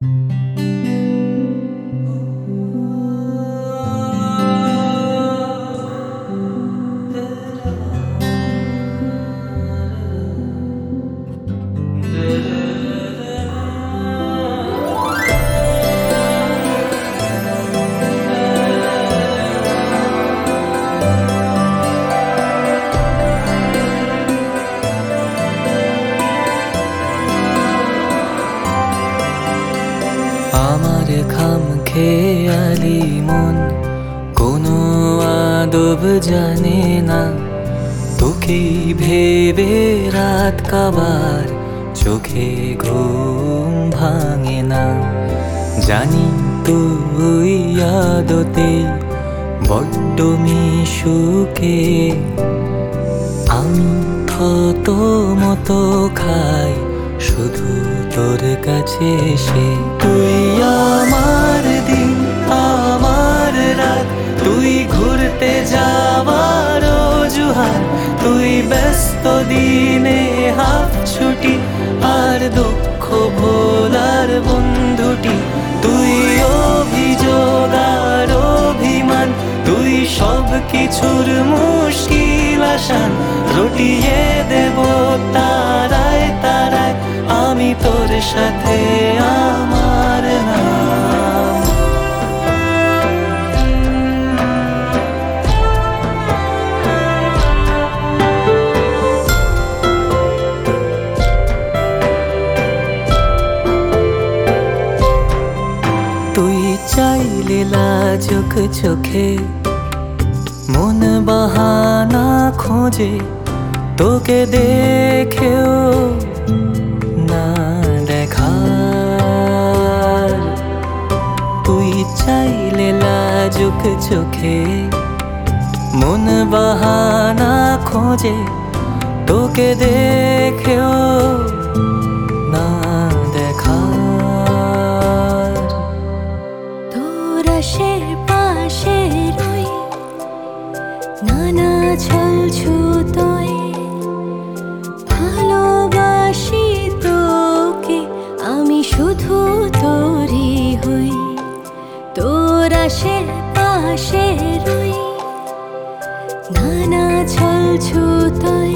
আমার খামখেয়ালি মন কোনো আদব জানে না, তোকে ভেবে রাত কাবার চোখে ঘুম ভাঙে না। জানি তুই আদতে বড্ড মিশুকে, আমি থত মতো খাই শুধু তোর কাছে এসে। তুই আমার দিন আমার রাত, তুই ঘুরতে যাওয়ার অজুহাত, তুই ব্যস্ত দিনে হাফ ছুটি আর দুঃখ ভোলার বন্ধুটি। তুই অভিযোগ আর অভিমান, তুই সব কিছুর মুশকিল আসান, রটিয়ে দেব তারায় তারায় আমি তোর সাথে আমার নাম। তুই চাইলে লাজুক চোখে মন বাহানা খোঁজে, তোকে দেখেও না দেখার। তুই চাইলে লাজুক চোখে মন বাহানা খোঁজে, তোকে দেখেও না দেখার। তোর আশের পাশে রই নানা ছল ছুতোয়, ভালোবাসি তোকে আমি শুধু তোরই হই। তোর আশের পাশে রই নানা ছল ছুতোয়,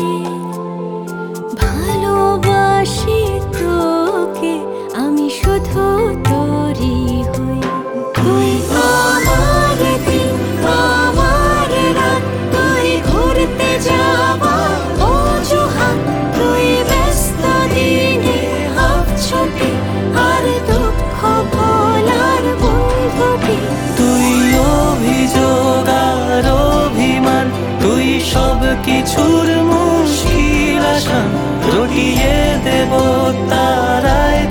ভালোবাসি তোকে আমি শুধু তোরই হই। তুই আমার দিন আমার রাত, তুই ঘুরতে যাওয়া অজুহাত, তুই ব্যস্ত দিনে হাফ ছুটি আর দুঃখ ভোলার বন্ধুটি। তুই অভিযোগ আর অভিমান, তুই সব কিছুর মুশকিল আসান, রটিয়ে দেব তারায়